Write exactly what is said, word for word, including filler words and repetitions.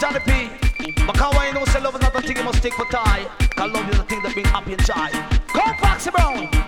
Johnny P. Because I know say love is not a thing you must take for tie. Cause love is a thing that brings happy and joy. Come Foxy Brown.